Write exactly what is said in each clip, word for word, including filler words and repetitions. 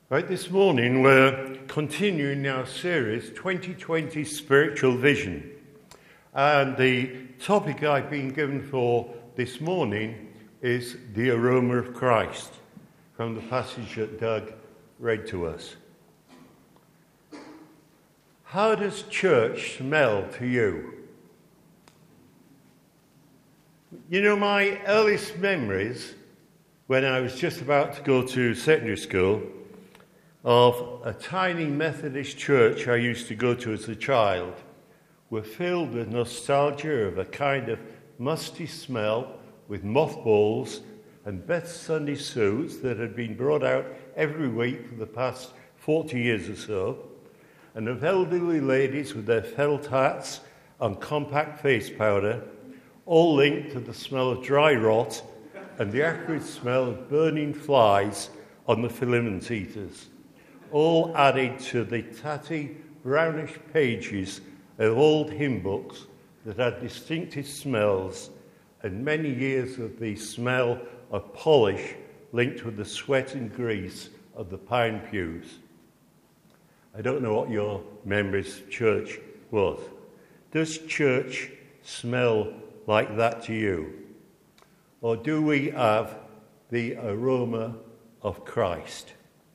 Right, this morning we're continuing our series, twenty twenty Spiritual Vision. And the topic I've been given for this morning is the aroma of Christ, from the passage that Doug read to us. How does church smell to you? You know, my earliest memories, when I was just about to go to secondary school, of a tiny Methodist church I used to go to as a child, were filled with nostalgia of a kind of musty smell with mothballs and best Sunday suits that had been brought out every week for the past forty years or so, and of elderly ladies with their felt hats and compact face powder, all linked to the smell of dry rot and the acrid smell of burning flies on the filament eaters, all added to the tatty, brownish pages of old hymn books that had distinctive smells and many years of the smell of polish linked with the sweat and grease of the pine pews. I don't know what your memories of church was. Does church smell like that to you? Or do we have the aroma of Christ?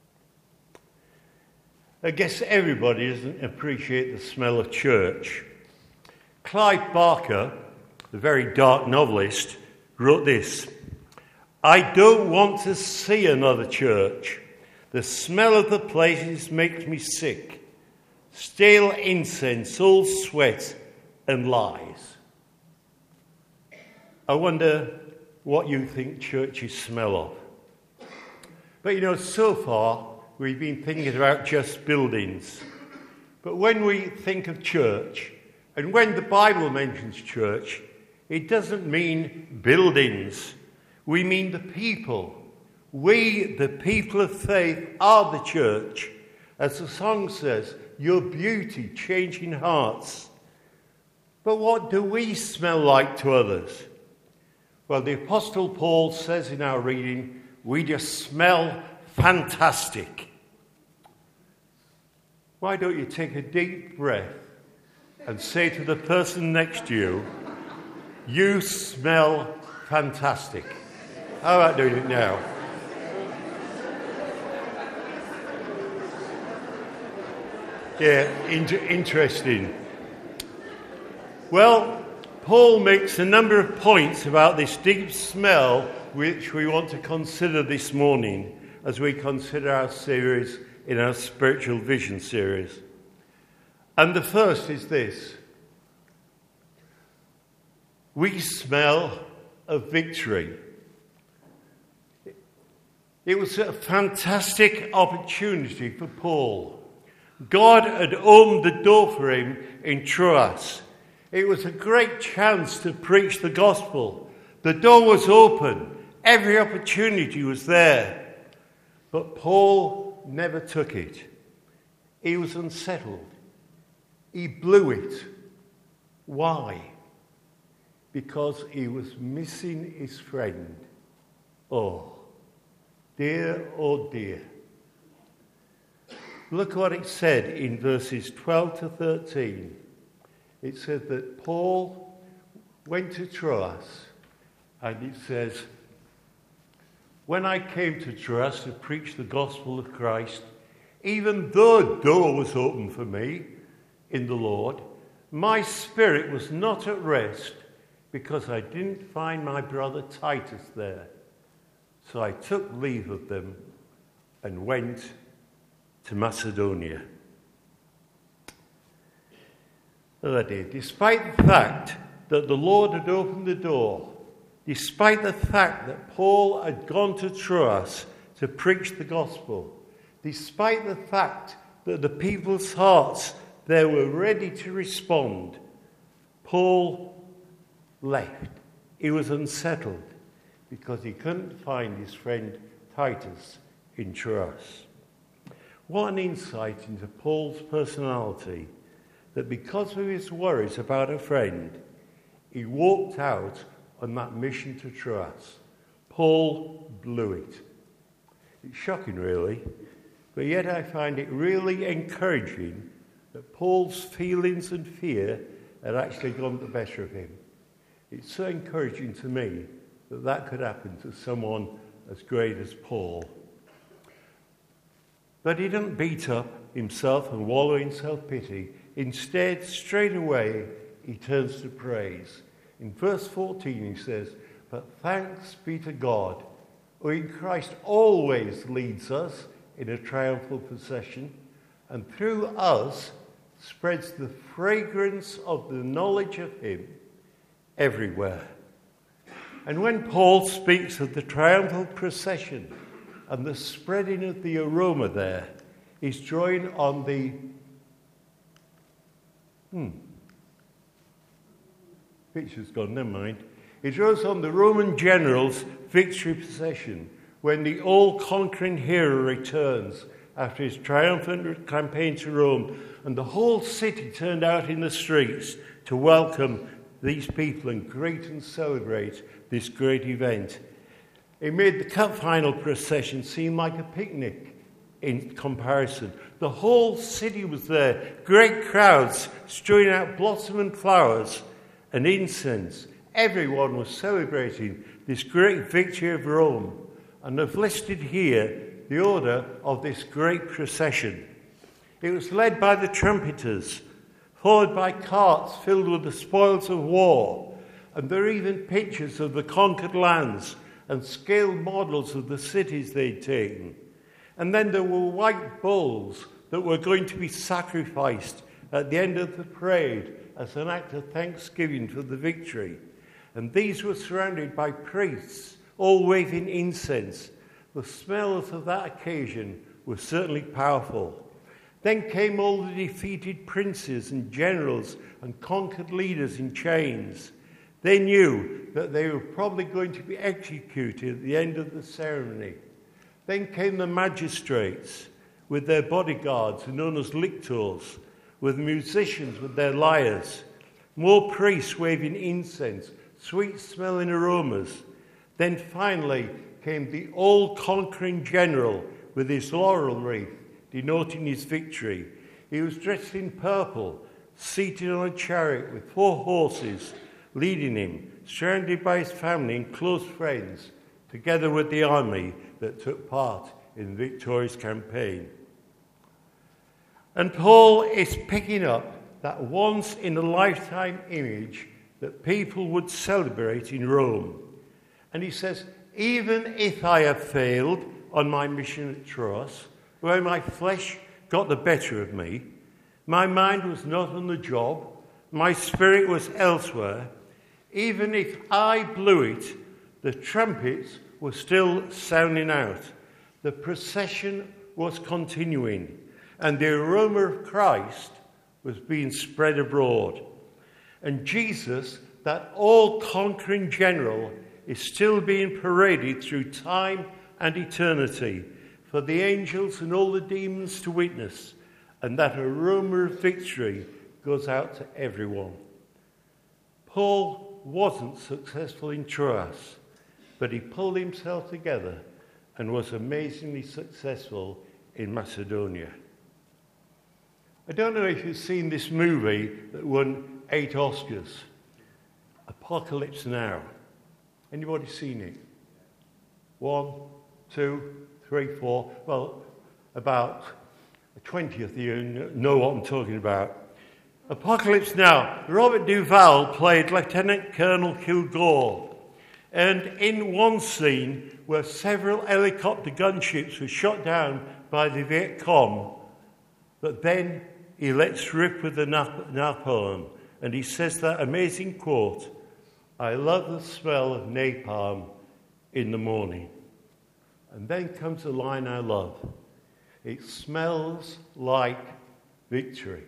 I guess everybody doesn't appreciate the smell of church. Clive Barker, the very dark novelist, wrote this: "I don't want to see another church. The smell of the places makes me sick. Stale incense, all sweat and lies." I wonder what you think churches smell of. But you know, so far, we've been thinking about just buildings. But when we think of church, and when the Bible mentions church, it doesn't mean buildings. We mean the people. We, the people of faith, are the church. As the song says, your beauty changing hearts. But what do we smell like to others? Well, the Apostle Paul says in our reading, we just smell fantastic. Why don't you take a deep breath and say to the person next to you, you smell fantastic. How about doing it now? Yeah, inter- interesting. Well, Paul makes a number of points about this deep smell which we want to consider this morning as we consider our series in our Spiritual Vision series. And the first is this: we smell of victory. It was a fantastic opportunity for Paul. God had opened the door for him in Troas. It was a great chance to preach the gospel. The door was open. Every opportunity was there. But Paul never took it. He was unsettled. He blew it. Why? Because he was missing his friend. Oh, dear, oh dear. Look what it said in verses twelve to thirteen. It said that Paul went to Troas, and it says, when I came to Troas to preach the gospel of Christ, even though a door was open for me in the Lord, my spirit was not at rest because I didn't find my brother Titus there. So I took leave of them and went to Macedonia. Well, I did. Despite the fact that the Lord had opened the door, despite the fact that Paul had gone to Troas to preach the gospel, despite the fact that the people's hearts there were ready to respond, Paul left. He was unsettled because he couldn't find his friend Titus in Troas. What an insight into Paul's personality, that because of his worries about a friend, he walked out on that mission to Troas. Paul blew it. It's shocking, really, but yet I find it really encouraging that Paul's feelings and fear had actually gone the better of him. It's so encouraging to me that that could happen to someone as great as Paul. But he didn't beat up himself and wallow in self-pity. Instead, straight away, he turns to praise. In verse fourteen, he says, "But thanks be to God, who in Christ always leads us in a triumphal procession, and through us spreads the fragrance of the knowledge of him everywhere." And when Paul speaks of the triumphal procession and the spreading of the aroma there, he's drawing on the hmm picture's gone, never mind. He draws on the Roman general's victory procession when the all-conquering hero returns after his triumphant campaign to Rome, and the whole city turned out in the streets to welcome these people and greet and celebrate this great event. It made the cup final procession seem like a picnic in comparison. The whole city was there, great crowds strewing out blossom and flowers and incense. Everyone was celebrating this great victory of Rome. And I've listed here the order of this great procession. It was led by the trumpeters, followed by carts filled with the spoils of war, and there are even pictures of the conquered lands and scaled models of the cities they'd taken. And then there were white bulls that were going to be sacrificed at the end of the parade as an act of thanksgiving for the victory. And these were surrounded by priests, all waving incense. The smells of that occasion were certainly powerful. Then came all the defeated princes and generals and conquered leaders in chains. They knew that they were probably going to be executed at the end of the ceremony. Then came the magistrates with their bodyguards, known as lictors, with musicians with their lyres, more priests waving incense, sweet-smelling aromas. Then finally came the all-conquering general with his laurel wreath, denoting his victory. He was dressed in purple, seated on a chariot with four horses, leading him, surrounded by his family and close friends, together with the army that took part in the victorious campaign. And Paul is picking up that once-in-a-lifetime image that people would celebrate in Rome. And he says, even if I have failed on my mission at Troas, where my flesh got the better of me, my mind was not on the job, my spirit was elsewhere, even if I blew it, the trumpets were still sounding out. The procession was continuing, and the aroma of Christ was being spread abroad. And Jesus, that all-conquering general, is still being paraded through time and eternity for the angels and all the demons to witness, and that aroma of victory goes out to everyone. Paul wasn't successful in Troas, but he pulled himself together and was amazingly successful in Macedonia. I don't know if you've seen this movie that won eight Oscars, Apocalypse Now. Anybody seen it? One, two, three, four. Well, about the twentieth you know what I'm talking about. Apocalypse Now. Robert Duvall played Lieutenant Colonel Kilgore. And in one scene where several helicopter gunships were shot down by the Viet Cong, but then he lets rip with the nap- napalm. And he says that amazing quote, "I love the smell of napalm in the morning." And then comes a line I love. It smells like victory.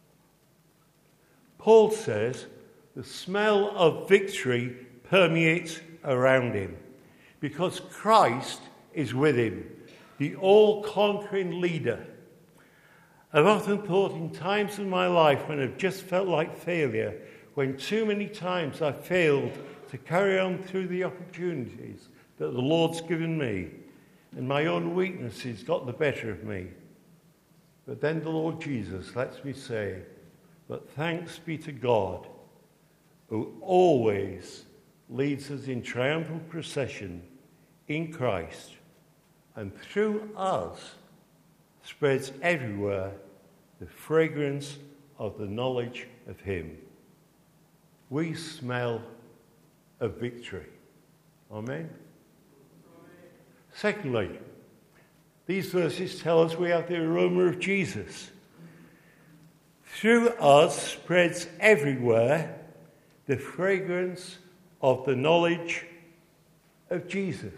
Paul says the smell of victory permeates around him because Christ is with him, the all-conquering leader. I've often thought in times in my life when I've just felt like failure, when too many times I've failed to carry on through the opportunities that the Lord's given me, and my own weaknesses got the better of me. But then the Lord Jesus lets me say, but thanks be to God, who always leads us in triumphal procession in Christ, and through us spreads everywhere the fragrance of the knowledge of him. We smell of victory. Amen? Amen. Secondly, these verses tell us we have the aroma of Jesus. Through us spreads everywhere the fragrance of the knowledge of Jesus.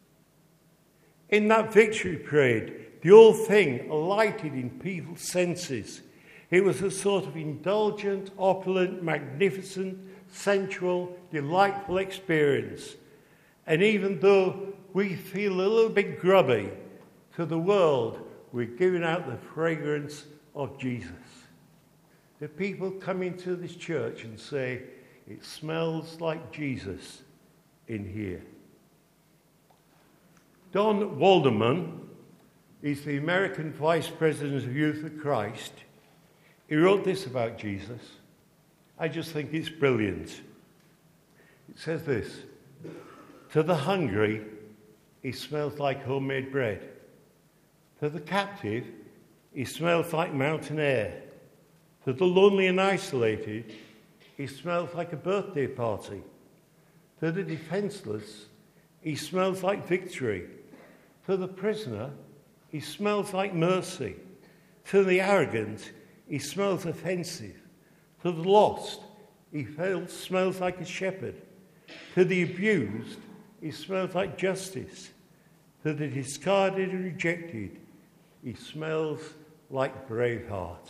In that victory parade, the whole thing alighted in people's senses. It was a sort of indulgent, opulent, magnificent, sensual, delightful experience. And even though we feel a little bit grubby, to the world, we're giving out the fragrance of Jesus. The people come into this church and say, it smells like Jesus in here. Don Walderman is the American Vice President of Youth for Christ. He wrote this about Jesus. I just think it's brilliant. It says this, to the hungry, he smells like homemade bread. To the captive, he smells like mountain air. To the lonely and isolated, he smells like a birthday party. To the defenseless, he smells like victory. To the prisoner, he smells like mercy. To the arrogant, he smells offensive. To the lost, he smells like a shepherd. To the abused, he smells like justice. To the discarded and rejected, he smells like Braveheart.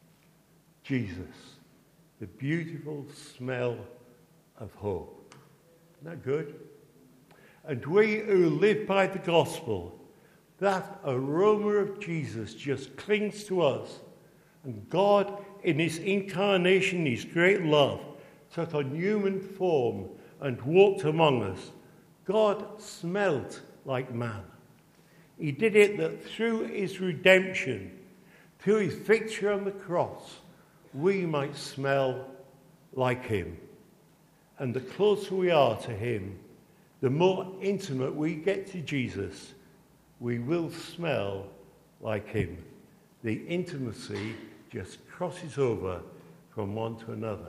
Jesus, the beautiful smell of hope. Isn't that good? And we who live by the gospel, that aroma of Jesus just clings to us. And God, in his incarnation, his great love, took on human form and walked among us. God smelt like man. He did it that through his redemption, through his victory on the cross, we might smell like him. And the closer we are to him, the more intimate we get to Jesus, we will smell like him. The intimacy just crosses over from one to another.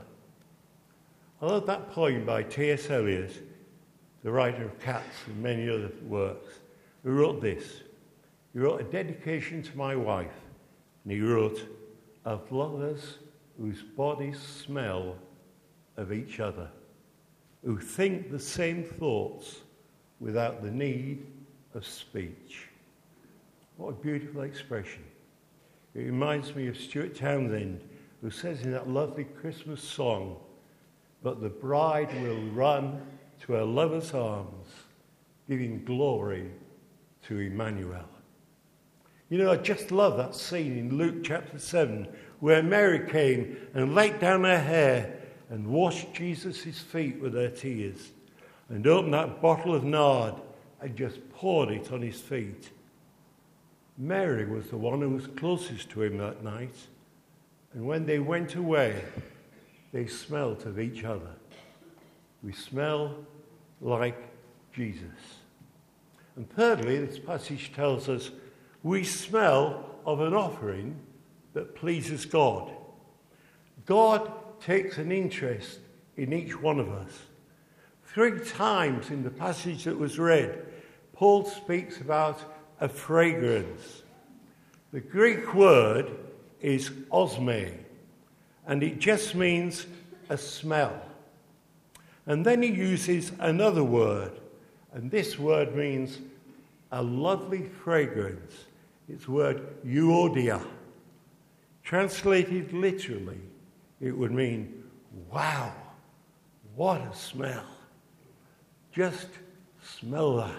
I love that poem by T S Eliot, the writer of Cats and many other works, who wrote this. He wrote a dedication to my wife, and he wrote, of lovers whose bodies smell of each other, who think the same thoughts without the need of speech. What a beautiful expression. It reminds me of Stuart Townsend, who says in that lovely Christmas song, but the bride will run to her lover's arms, giving glory to Emmanuel. You know, I just love that scene in Luke chapter seven, where Mary came and laid down her hair and washed Jesus' feet with her tears, and opened that bottle of nard and just poured it on his feet. Mary was the one who was closest to him that night, and when they went away, they smelt of each other. We smell like Jesus. And thirdly, this passage tells us we smell of an offering that pleases God. God takes an interest in each one of us. Three times in the passage that was read, Paul speaks about a fragrance. The Greek word is osme, and it just means a smell. And then he uses another word, and this word means a lovely fragrance. It's the word euodia. Translated literally, it would mean, wow, what a smell. Just smell that.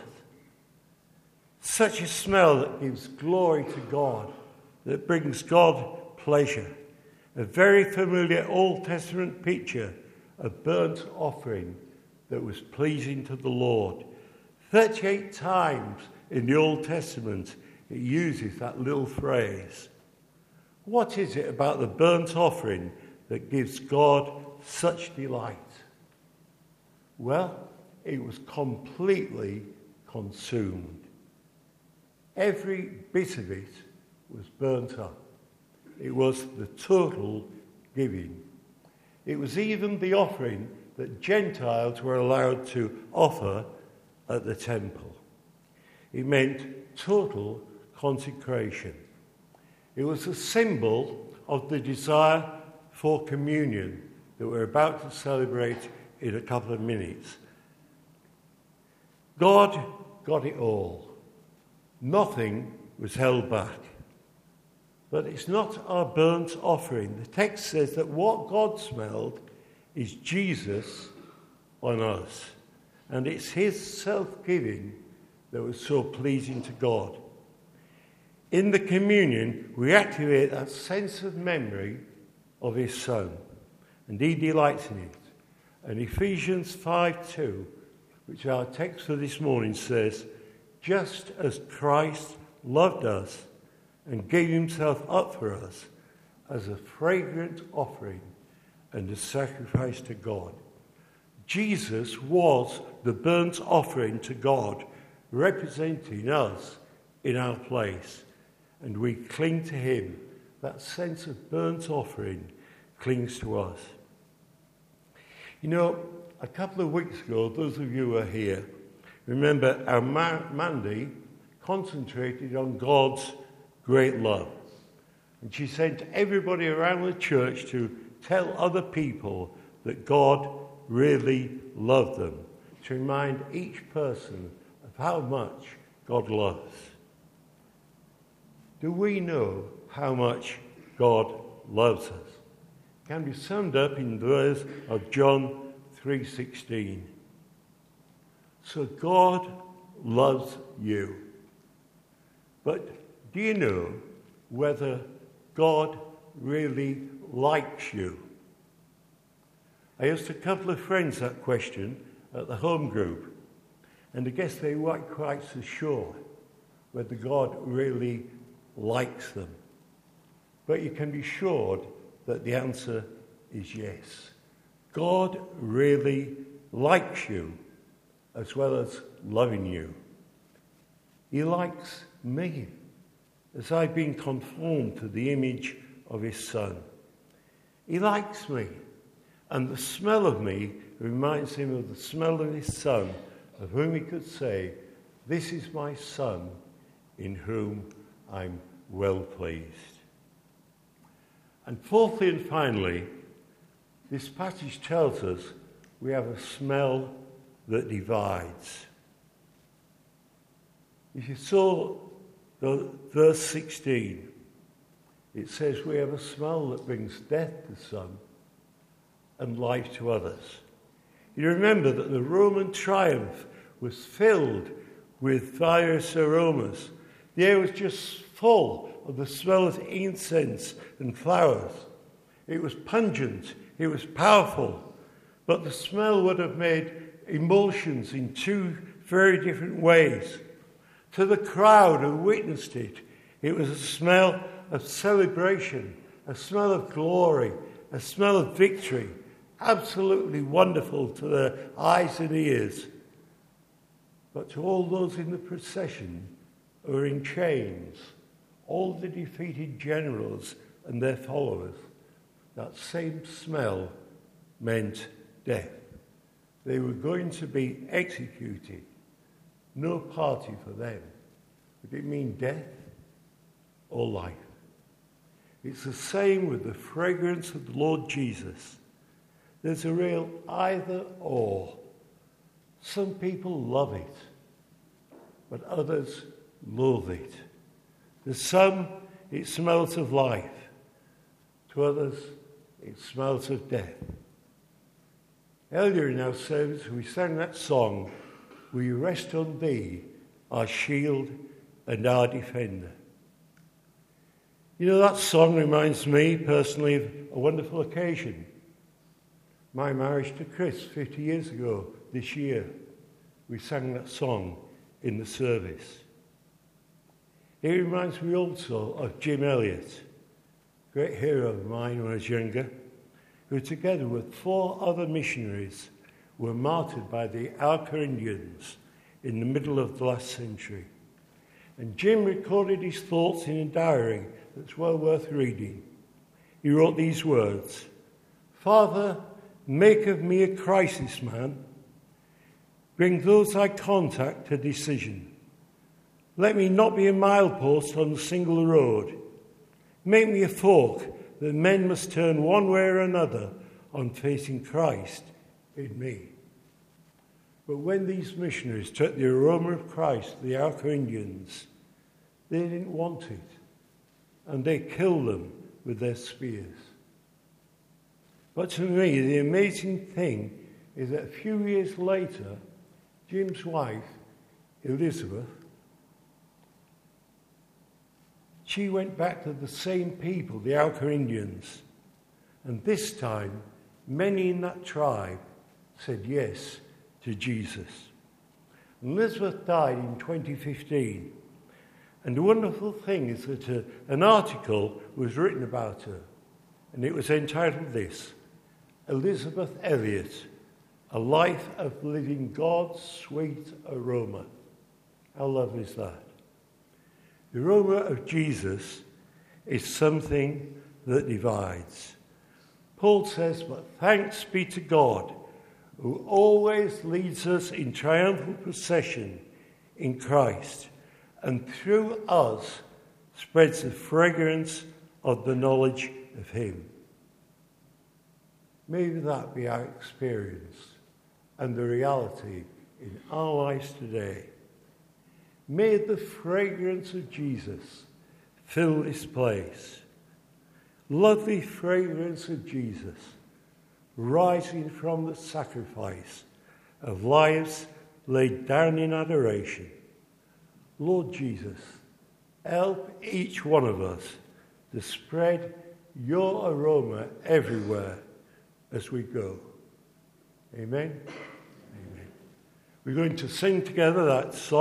Such a smell that gives glory to God, that brings God pleasure. A very familiar Old Testament picture of burnt offering that was pleasing to the Lord. thirty-eight times in the Old Testament, it uses that little phrase. What is it about the burnt offering that gives God such delight? Well, it was completely consumed. Every bit of it was burnt up. It was the total giving. It was even the offering that Gentiles were allowed to offer at the temple. It meant total consecration. It was a symbol of the desire for communion that we're about to celebrate in a couple of minutes. God got it all. Nothing was held back. But it's not our burnt offering. The text says that what God smelled is Jesus on us. And it's his self-giving that was so pleasing to God. In the communion, we activate that sense of memory of his Son. And he delights in it. And Ephesians five two, which our text for this morning says, just as Christ loved us and gave himself up for us as a fragrant offering and a sacrifice to God. Jesus was the burnt offering to God, representing us in our place. And we cling to him. That sense of burnt offering clings to us. You know, a couple of weeks ago, those of you who are here, remember our Ma- Mandy concentrated on God's great love. And she sent everybody around the church to tell other people that God really loved them, to remind each person of how much God loves. Do we know how much God loves us? It can be summed up in the words of John three sixteen. So God loves you. But do you know whether God really likes you? I asked a couple of friends that question at the home group, and I guess they weren't quite so sure whether God really likes them. But you can be sure that the answer is yes. God really likes you as well as loving you. He likes me as I've been conformed to the image of his Son. He likes me, and the smell of me reminds him of the smell of his Son, of whom he could say, "This is my Son in whom I'm well pleased." And fourthly and finally, this passage tells us we have a smell that divides. If you saw the verse sixteen, it says we have a smell that brings death to some and life to others. You remember that the Roman triumph was filled with various aromas. The air was just full of the smell of incense and flowers. It was pungent, it was powerful, but the smell would have made emotions in two very different ways. To the crowd who witnessed it, it was a smell of celebration, a smell of glory, a smell of victory, absolutely wonderful to their eyes and ears. But to all those in the procession who were in chains, all the defeated generals and their followers, that same smell meant death. They were going to be executed. No party for them. Would it mean death or life? It's the same with the fragrance of the Lord Jesus. There's a real either or. Some people love it, but others loathe it. To some, it smells of life. To others, it smells of death. Earlier in our service, we sang that song, "We rest on thee, our shield and our defender." You know, that song reminds me personally of a wonderful occasion. My marriage to Chris fifty years ago this year. We sang that song in the service. It reminds me also of Jim Elliot, great hero of mine when I was younger, who together with four other missionaries were martyred by the Auca Indians in the middle of the last century. And Jim recorded his thoughts in a diary that's well worth reading. He wrote these words: "Father, make of me a crisis man. Bring those I contact to decision. Let me not be a milepost on a single road. Make me a fork that men must turn one way or another on facing Christ in me." But when these missionaries took the aroma of Christ to the Auca Indians, they didn't want it, and they killed them with their spears. But to me, the amazing thing is that a few years later, Jim's wife, Elizabeth, she went back to the same people, the Auca Indians, and this time, many in that tribe said yes to Jesus. And Elizabeth died in twenty fifteen, and the wonderful thing is that a, an article was written about her, and it was entitled this: Elizabeth Elliot, A Life of Living God's Sweet Aroma. How lovely is that? The aroma of Jesus is something that divides. Paul says, "But thanks be to God, who always leads us in triumphal procession in Christ, and through us spreads the fragrance of the knowledge of him." May that be our experience and the reality in our lives today. May the fragrance of Jesus fill this place. Lovely fragrance of Jesus rising from the sacrifice of lives laid down in adoration. Lord Jesus, help each one of us to spread your aroma everywhere as we go. Amen? Amen. We're going to sing together that song.